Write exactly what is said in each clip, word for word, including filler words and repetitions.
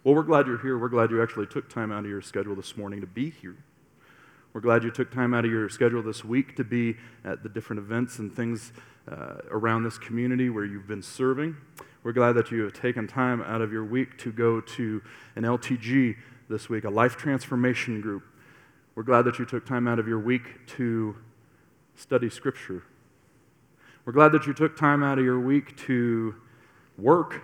Well, we're glad you're here. We're glad you actually took time out of your schedule this morning to be here. We're glad you took time out of your schedule this week to be at the different events and things uh, around this community where you've been serving. We're glad that you have taken time out of your week to go to an L T G this week, a life transformation group. We're glad that you took time out of your week to study Scripture. We're glad that you took time out of your week to work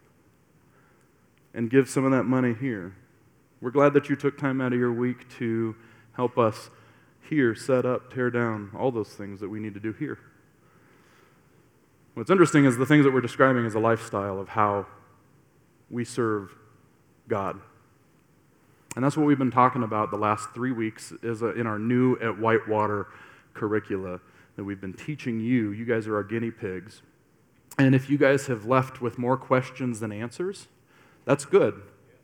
and give some of that money here. We're glad that you took time out of your week to help us here set up, tear down, all those things that we need to do here. What's interesting is the things that we're describing as a lifestyle of how we serve God. And that's what we've been talking about the last three weeks is in our new at Whitewater curricula that we've been teaching you. You guys are our guinea pigs. And if you guys have left with more questions than answers, that's good.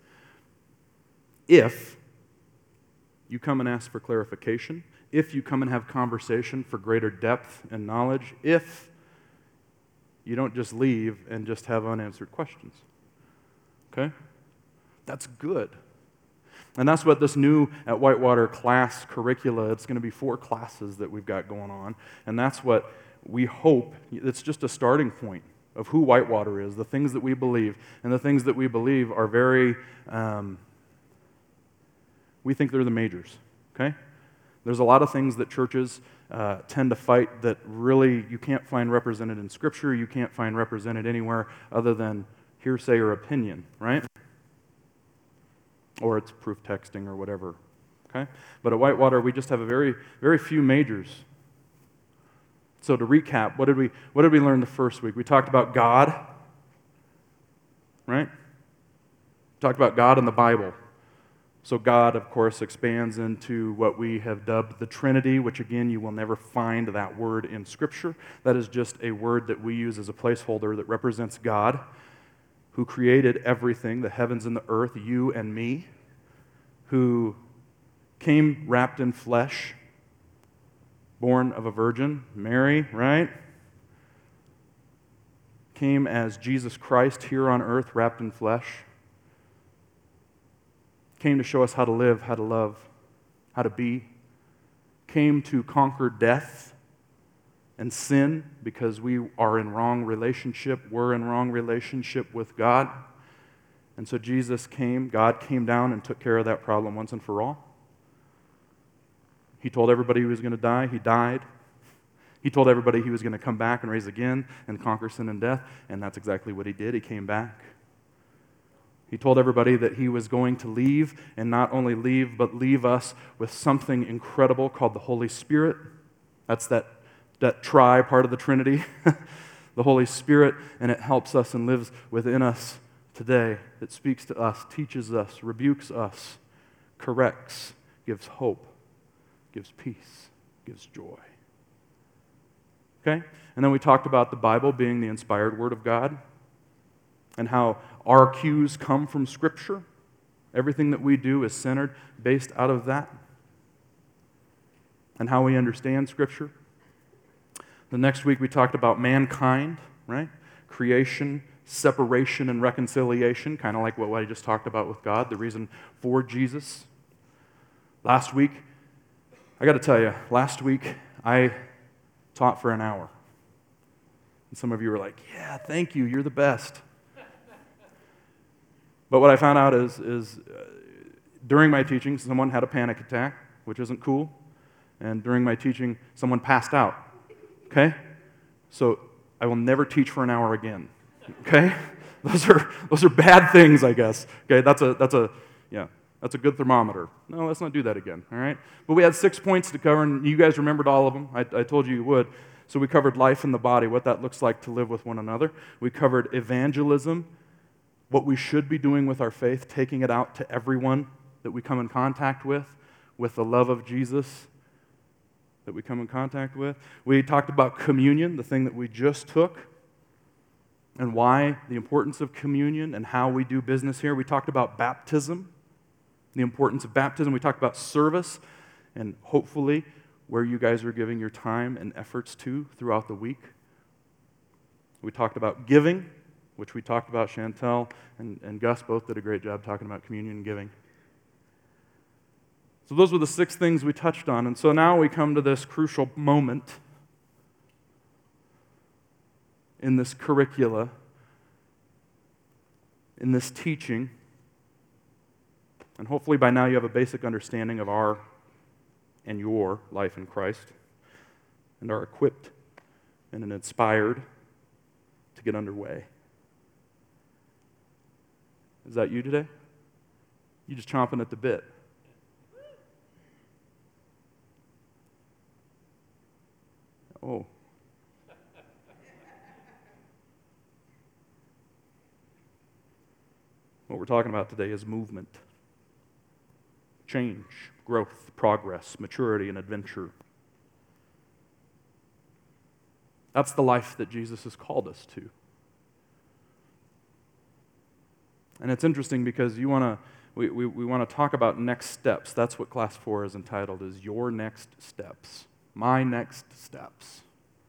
If you come and ask for clarification, if you come and have conversation for greater depth and knowledge, if you don't just leave and just have unanswered questions. Okay? That's good. And that's what this new at Whitewater class curricula, it's going to be four classes that we've got going on. And that's what we hope, it's just a starting point of who Whitewater is, the things that we believe. And the things that we believe are very, um, we think they're the majors, okay? There's a lot of things that churches uh, tend to fight that really you can't find represented in Scripture, you can't find represented anywhere other than hearsay or opinion, right? Or it's proof texting or whatever, okay? But at Whitewater, we just have a very, very few majors. So to recap, what did we what did we learn the first week? We talked about God, right? We talked about God and the Bible. So God, of course, expands into what we have dubbed the Trinity, which again, you will never find that word in Scripture. That is just a word that we use as a placeholder that represents God, who created everything, the heavens and the earth, you and me, who came wrapped in flesh, born of a virgin, Mary, right? Came as Jesus Christ here on earth, wrapped in flesh. Came to show us how to live, how to love, how to be. Came to conquer death and sin because we are in wrong relationship, we're in wrong relationship with God. And so Jesus came, God came down and took care of that problem once and for all. He told everybody he was going to die, he died. He told everybody he was going to come back and rise again and conquer sin and death, and that's exactly what he did. He came back. He told everybody that he was going to leave, and not only leave, but leave us with something incredible called the Holy Spirit. That's that that tri part of the Trinity, the Holy Spirit, and it helps us and lives within us today. It speaks to us, teaches us, rebukes us, corrects, gives hope, gives peace, gives joy. Okay? And then we talked about the Bible being the inspired Word of God and how our cues come from Scripture. Everything that we do is centered, based out of that, and how we understand Scripture. The next week we talked about mankind, right? Creation, separation, and reconciliation, kind of like what I just talked about with God, the reason for Jesus. Last week, I got to tell you, last week I taught for an hour. And some of you were like, yeah, thank you, you're the best. But what I found out is, is uh, during my teaching, someone had a panic attack, which isn't cool. And during my teaching, someone passed out. Okay? So I will never teach for an hour again. Okay? Those are those are bad things, I guess. Okay, that's a that's a yeah, that's a good thermometer. No, let's not do that again. All right? But we had six points to cover, and you guys remembered all of them. I, I told you you would. So we covered life in the body, what that looks like to live with one another. We covered evangelism, what we should be doing with our faith, taking it out to everyone that we come in contact with, with the love of Jesus that we come in contact with. We talked about communion, the thing that we just took, and why, the importance of communion and how we do business here. We talked about baptism, the importance of baptism. We talked about service, and hopefully where you guys are giving your time and efforts to throughout the week. We talked about giving, which we talked about. Chantel and, and Gus both did a great job talking about communion and giving. So those were the six things we touched on. And so now we come to this crucial moment in this curricula, in this teaching. And hopefully by now you have a basic understanding of our and your life in Christ and are equipped and inspired to get underway. Is that you today? You just chomping at the bit. Oh. What we're talking about today is movement, change, growth, progress, maturity, and adventure. That's the life that Jesus has called us to. And it's interesting because you want to we, we, we want to talk about next steps. That's what class four is entitled, is your next steps. My next steps.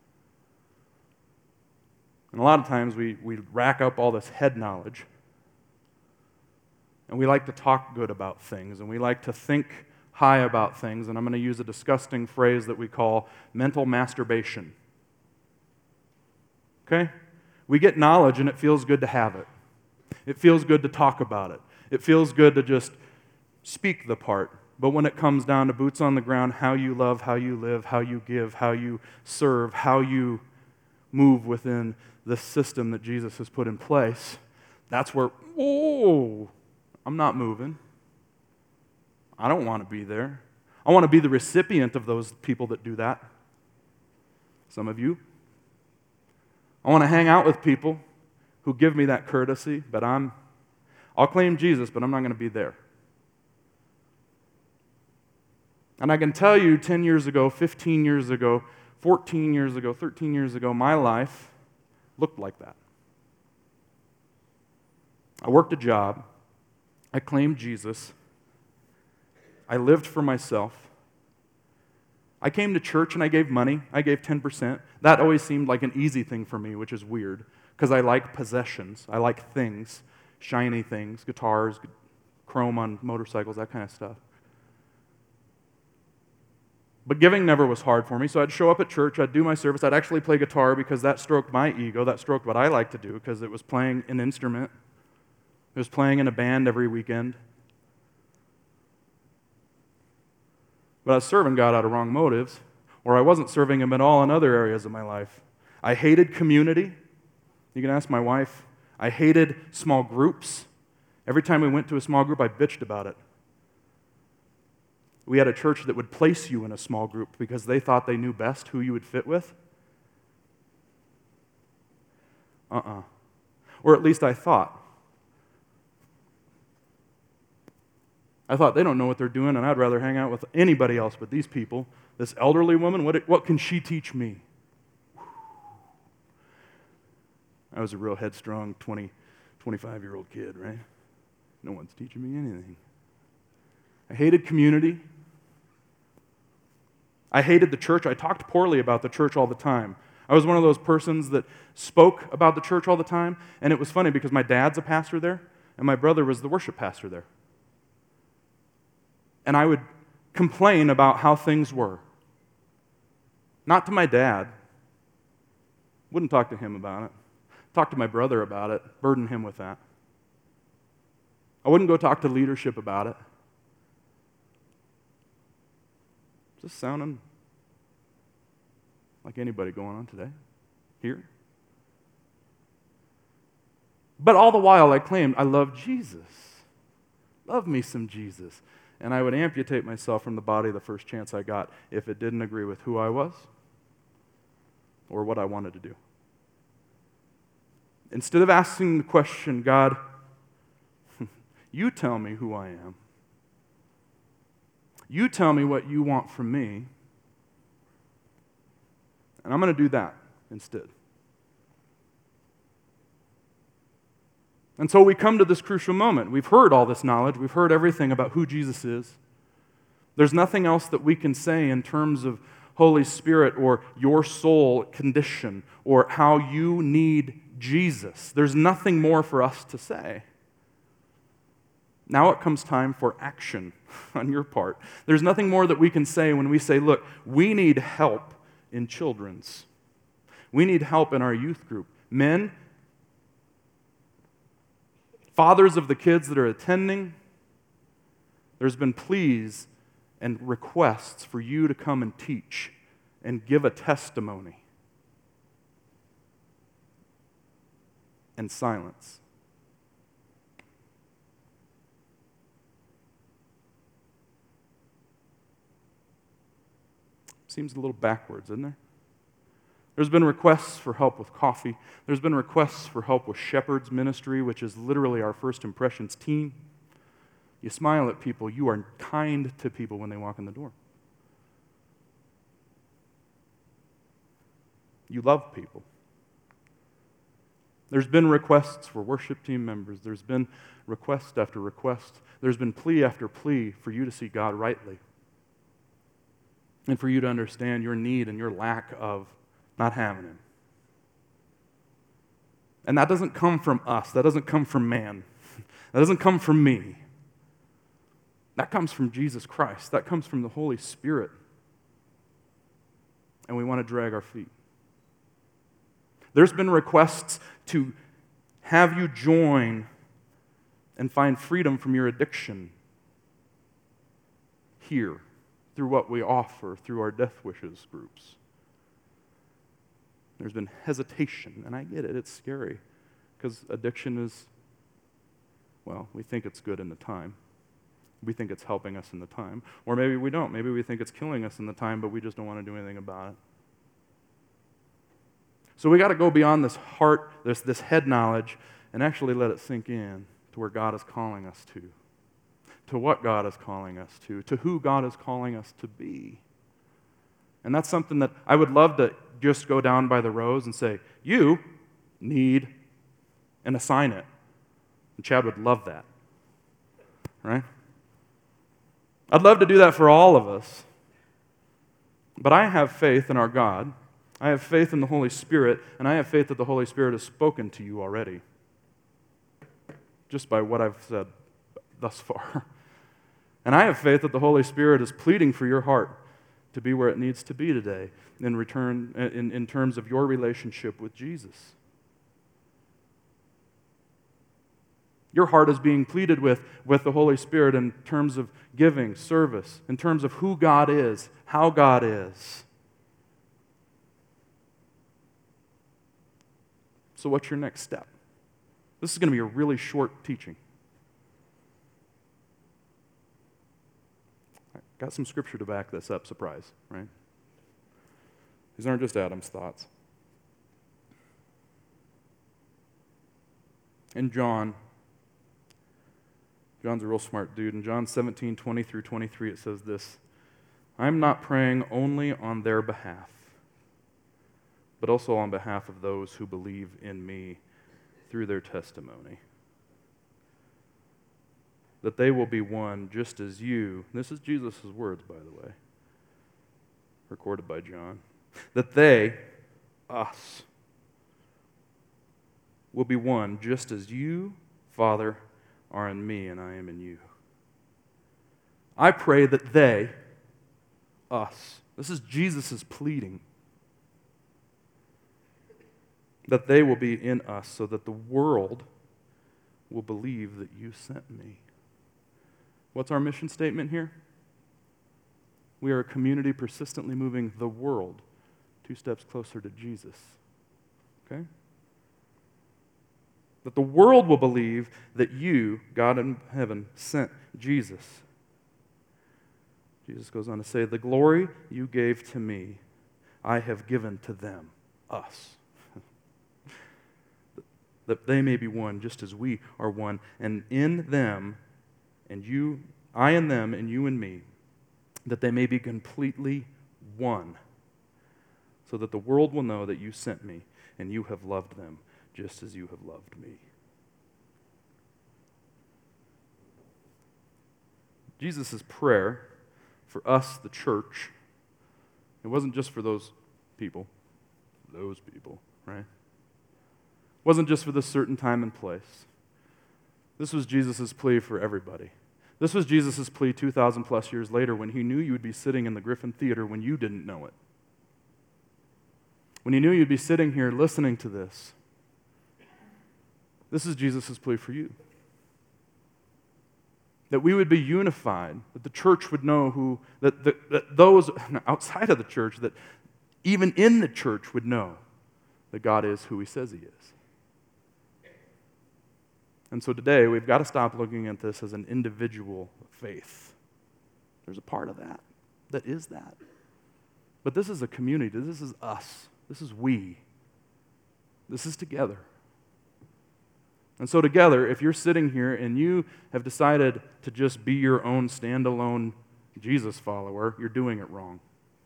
And a lot of times we, we rack up all this head knowledge, and we like to talk good about things, and we like to think high about things, and I'm going to use a disgusting phrase that we call mental masturbation. Okay? We get knowledge, and it feels good to have it. It feels good to talk about it. It feels good to just speak the part. But when it comes down to boots on the ground, how you love, how you live, how you give, how you serve, how you move within the system that Jesus has put in place, that's where, oh, I'm not moving. I don't want to be there. I want to be the recipient of those people that do that. Some of you. I want to hang out with people who give me that courtesy, but I'm, I'll claim Jesus, but I'm not going to be there. And I can tell you ten years ago, fifteen years ago, fourteen years ago, thirteen years ago, my life looked like that. I worked a job. I claimed Jesus. I lived for myself. I came to church and I gave money. I gave ten percent. That always seemed like an easy thing for me, which is weird, because I like possessions. I like things, shiny things, guitars, chrome on motorcycles, that kind of stuff. But giving never was hard for me, so I'd show up at church, I'd do my service, I'd actually play guitar because that stroked my ego, that stroked what I like to do, because it was playing an instrument. It was playing in a band every weekend. But I was serving God out of wrong motives, or I wasn't serving Him at all in other areas of my life. I hated community. You can ask my wife. I hated small groups. Every time we went to a small group, I bitched about it. We had a church that would place you in a small group because they thought they knew best who you would fit with. Uh-uh. Or at least I thought. I thought they don't know what they're doing, and I'd rather hang out with anybody else but these people. This elderly woman, what, what can she teach me? I was a real headstrong twenty, twenty-five-year-old kid, right? No one's teaching me anything. I hated community. I hated the church. I talked poorly about the church all the time. I was one of those persons that spoke about the church all the time, and it was funny because my dad's a pastor there, and my brother was the worship pastor there. And I would complain about how things were. Not to my dad. Wouldn't talk to him about it. Talk to my brother about it, burden him with that. I wouldn't go talk to leadership about it. Is this sounding like anybody going on today? Here? But all the while I claimed, I love Jesus. Love me some Jesus. And I would amputate myself from the body the first chance I got if it didn't agree with who I was or what I wanted to do. Instead of asking the question, God, you tell me who I am. You tell me what you want from me. And I'm going to do that instead. And so we come to this crucial moment. We've heard all this knowledge. We've heard everything about who Jesus is. There's nothing else that we can say in terms of Holy Spirit or your soul condition or how you need Jesus. There's nothing more for us to say. Now it comes time for action on your part. There's nothing more that we can say when we say, look, we need help in children's. We need help in our youth group. Men, fathers of the kids that are attending, there's been pleas and requests for you to come and teach and give a testimony. And silence. Seems a little backwards, isn't there? There's been requests for help with coffee. There's been requests for help with Shepherd's Ministry, which is literally our First Impressions team. You smile at people. You are kind to people when they walk in the door. You love people. There's been requests for worship team members. There's been request after request. There's been plea after plea for you to see God rightly. And for you to understand your need and your lack of not having Him. And that doesn't come from us. That doesn't come from man. That doesn't come from me. That comes from Jesus Christ. That comes from the Holy Spirit. And we want to drag our feet. There's been requests to have you join and find freedom from your addiction here through what we offer through our Death Wishes groups. There's been hesitation, and I get it, it's scary, because addiction is, well, we think it's good in the time. We think it's helping us in the time. Or maybe we don't. Maybe we think it's killing us in the time, but we just don't want to do anything about it. So we got to go beyond this heart, this, this head knowledge, and actually let it sink in to where God is calling us to, to what God is calling us to, to who God is calling us to be. And that's something that I would love to just go down by the rows and say, you need, and assign it. And Chad would love that, right? I'd love to do that for all of us. But I have faith in our God. I have faith in the Holy Spirit, and I have faith that the Holy Spirit has spoken to you already, just by what I've said thus far. And I have faith that the Holy Spirit is pleading for your heart to be where it needs to be today in return, in, in terms of your relationship with Jesus. Your heart is being pleaded with, with the Holy Spirit in terms of giving, service, in terms of who God is, how God is. So what's your next step? This is going to be a really short teaching. I got some scripture to back this up, surprise, right? These aren't just Adam's thoughts. In John, John's a real smart dude. In John seventeen, twenty through twenty-three, it says this, I'm not praying only on their behalf, but also on behalf of those who believe in me through their testimony. That they will be one just as you, this is Jesus' words, by the way, recorded by John, that they, us, will be one just as you, Father, are in me and I am in you. I pray that they, us, this is Jesus' pleading, that they will be in us so that the world will believe that you sent me. What's our mission statement here? We are a community persistently moving the world two steps closer to Jesus. Okay? That the world will believe that you, God in heaven, sent Jesus. Jesus goes on to say, the glory you gave to me, I have given to them, us. That they may be one just as we are one, and in them, and you, I and them, and you and me, that they may be completely one, so that the world will know that you sent me, and you have loved them just as you have loved me. Jesus' prayer for us, the church, it wasn't just for those people, those people, right? wasn't just for this certain time and place. This was Jesus' plea for everybody. This was Jesus' plea two thousand plus years later when he knew you would be sitting in the Griffin Theater when you didn't know it. When he knew you'd be sitting here listening to this. This is Jesus' plea for you. That we would be unified, that the church would know who, that, that, that those outside of the church, that even in the church would know that God is who he says he is. And so today, we've got to stop looking at this as an individual faith. There's a part of that that is that. But this is a community. This is us. This is we. This is together. And so together, if you're sitting here and you have decided to just be your own standalone Jesus follower, you're doing it wrong.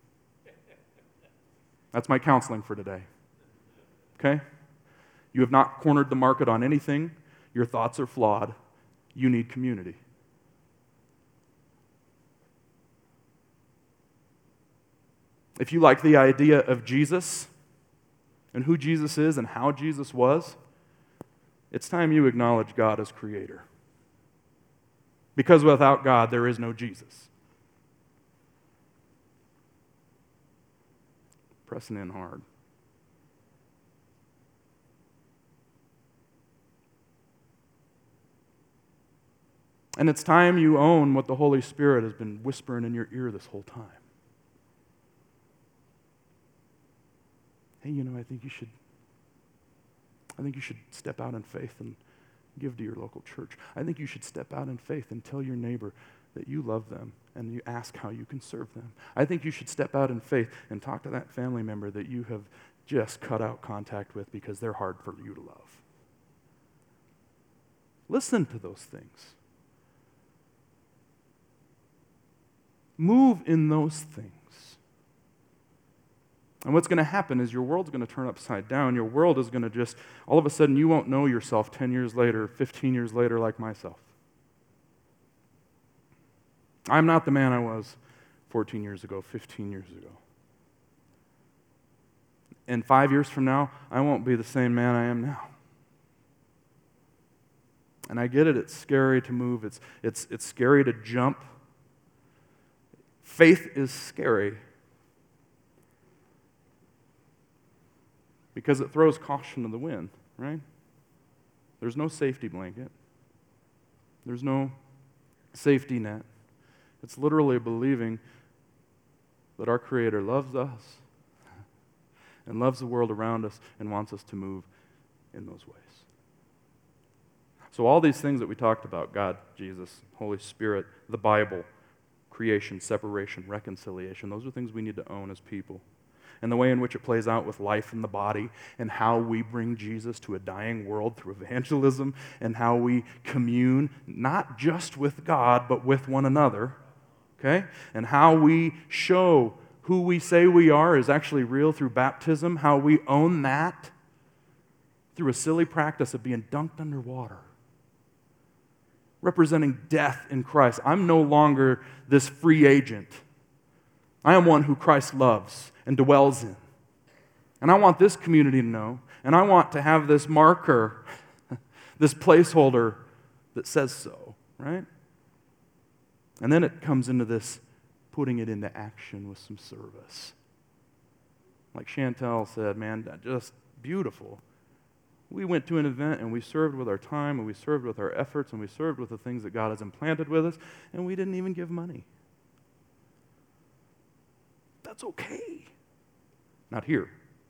That's my counseling for today. Okay? You have not cornered the market on anything. Your thoughts are flawed. You need community. If you like the idea of Jesus and who Jesus is and how Jesus was, it's time you acknowledge God as creator. Because without God, there is no Jesus. Pressing in hard. And it's time you own what the Holy Spirit has been whispering in your ear this whole time. Hey, you know, I think you should I think you should step out in faith and give to your local church. I think you should step out in faith and tell your neighbor that you love them and you ask how you can serve them. I think you should step out in faith and talk to that family member that you have just cut out contact with because they're hard for you to love. Listen to those things. Move in those things. And what's going to happen is your world's going to turn upside down. Your world is going to just, all of a sudden, you won't know yourself ten years later, fifteen years later, like myself. I'm not the man I was fourteen years ago, fifteen years ago. And five years from now, I won't be the same man I am now. And I get it, it's scary to move. It's, it's, it's scary to jump. Faith is scary. Because it throws caution to the wind, right? There's no safety blanket. There's no safety net. It's literally believing that our Creator loves us and loves the world around us and wants us to move in those ways. So all these things that we talked about, God, Jesus, Holy Spirit, the Bible, creation, separation, reconciliation, those are things we need to own as people. And the way in which it plays out with life in the body and how we bring Jesus to a dying world through evangelism and how we commune not just with God but with one another, okay? And how we show who we say we are is actually real through baptism, how we own that through a silly practice of being dunked underwater, representing death in Christ. I'm no longer this free agent. I am one who Christ loves and dwells in. And I want this community to know, and I want to have this marker, this placeholder that says so, right? And then it comes into this putting it into action with some service. Like Chantel said, man, just beautiful. We went to an event and we served with our time and we served with our efforts and we served with the things that God has implanted with us, and we didn't even give money. That's okay. Not here.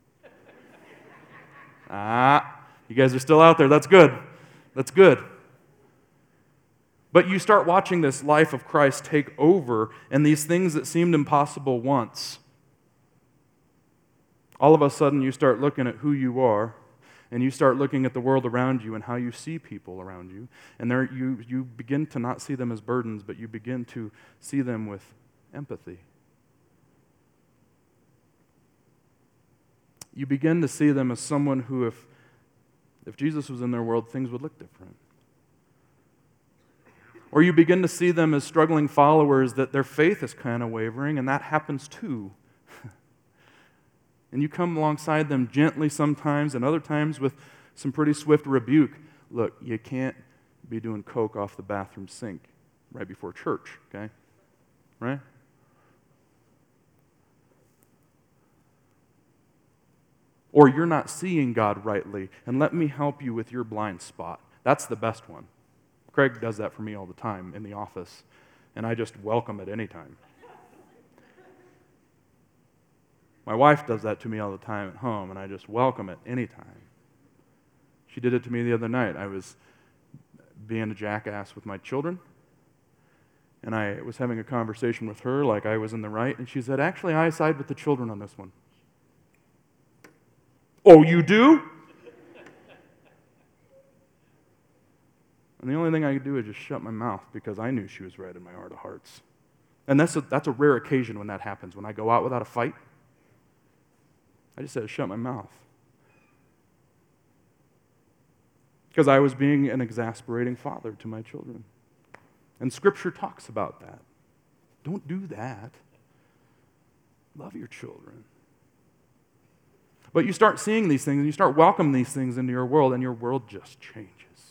Ah, you guys are still out there. That's good. That's good. But you start watching this life of Christ take over, and these things that seemed impossible once, all of a sudden you start looking at who you are, and you start looking at the world around you and how you see people around you, and there you, you begin to not see them as burdens, but you begin to see them with empathy. You begin to see them as someone who, if, if Jesus was in their world, things would look different. Or you begin to see them as struggling followers that their faith is kind of wavering, and that happens too. And you come alongside them gently sometimes, and other times with, Some pretty swift rebuke. Look, you can't be doing coke off the bathroom sink right before church, okay? Right? Or you're not seeing God rightly, and let me help you with your blind spot. That's the best one. Craig does that for me all the time in the office, and I just welcome it anytime. My wife does that to me all the time at home, and I just welcome it anytime. She did it to me the other night. I was being a jackass with my children, and I was having a conversation with her like I was in the right, and she said, actually, I side with the children on this one. Oh, you do? And the only thing I could do is just shut my mouth because I knew she was right in my heart of hearts. And that's a, that's a rare occasion when that happens. When I go out without a fight, I just had to shut my mouth. Because I was being an exasperating father to my children. And Scripture talks about that. Don't do that. Love your children. But you start seeing these things, and you start welcoming these things into your world, and your world just changes.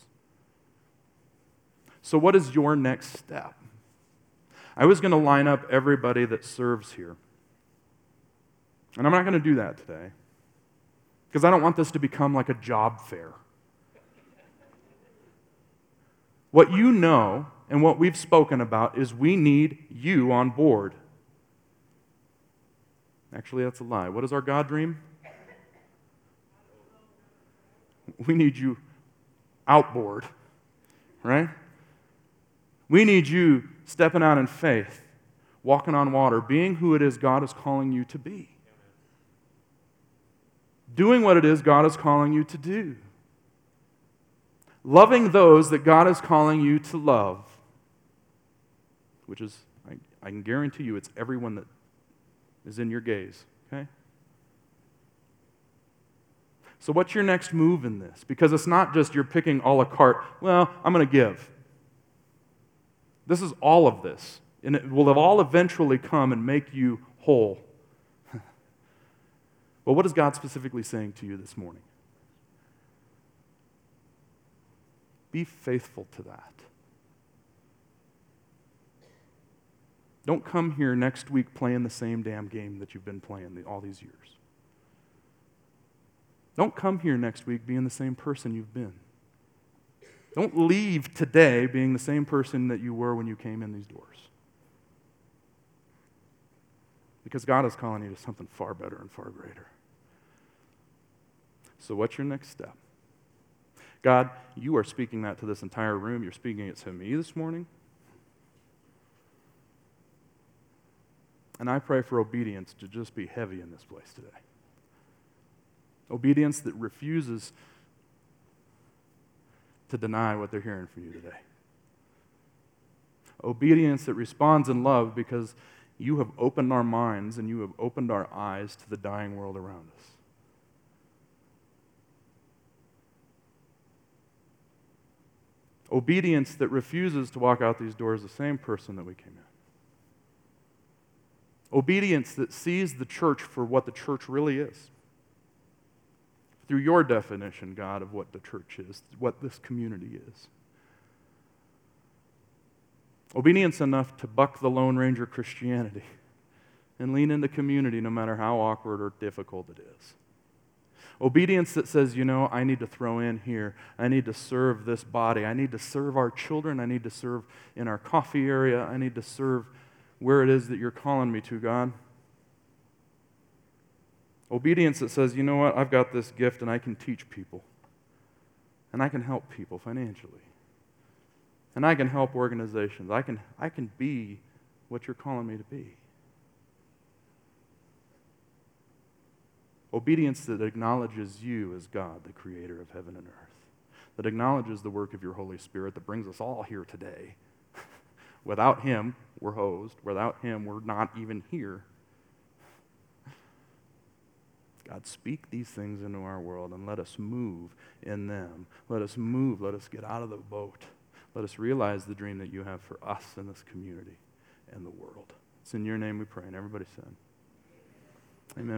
So what is your next step? I was going to line up everybody that serves here. And I'm not going to do that today. Because I don't want this to become like a job fair. What you know and what we've spoken about is we need you on board. Actually, that's a lie. What is our God dream? We need you outboard, right? We need you stepping out in faith, walking on water, being who it is God is calling you to be. Doing what it is God is calling you to do. Loving those that God is calling you to love, which is, I, I can guarantee you, it's everyone that is in your gaze, okay? So what's your next move in this? Because it's not just you're picking a la carte, well, I'm going to give. This is all of this. And it will all eventually come and make you whole. Well, what is God specifically saying to you this morning? Be faithful to that. Don't come here next week playing the same damn game that you've been playing all these years. Don't come here next week being the same person you've been. Don't leave today being the same person that you were when you came in these doors. Because God is calling you to something far better and far greater. So what's your next step? God, you are speaking that to this entire room. You're speaking it to me this morning. And I pray for obedience to just be heavy in this place today. Obedience that refuses to deny what they're hearing from you today. Obedience that responds in love because you have opened our minds and you have opened our eyes to the dying world around us. Obedience that refuses to walk out these doors the same person that we came in. Obedience that sees the church for what the church really is. Through your definition, God, of what the church is, what this community is. Obedience enough to buck the Lone Ranger Christianity and lean into community no matter how awkward or difficult it is. Obedience that says, you know, I need to throw in here. I need to serve this body. I need to serve our children. I need to serve in our coffee area. I need to serve where it is that you're calling me to, God. Obedience that says, you know what, I've got this gift and I can teach people. And I can help people financially. And I can help organizations. I can, I can be what you're calling me to be. Obedience that acknowledges you as God, the creator of heaven and earth. That acknowledges the work of your Holy Spirit that brings us all here today. Without Him, we're hosed. Without Him, we're not even here. God, speak these things into our world and let us move in them. Let us move. Let us get out of the boat. Let us realize the dream that you have for us in this community and the world. It's in your name we pray. And everybody said, amen.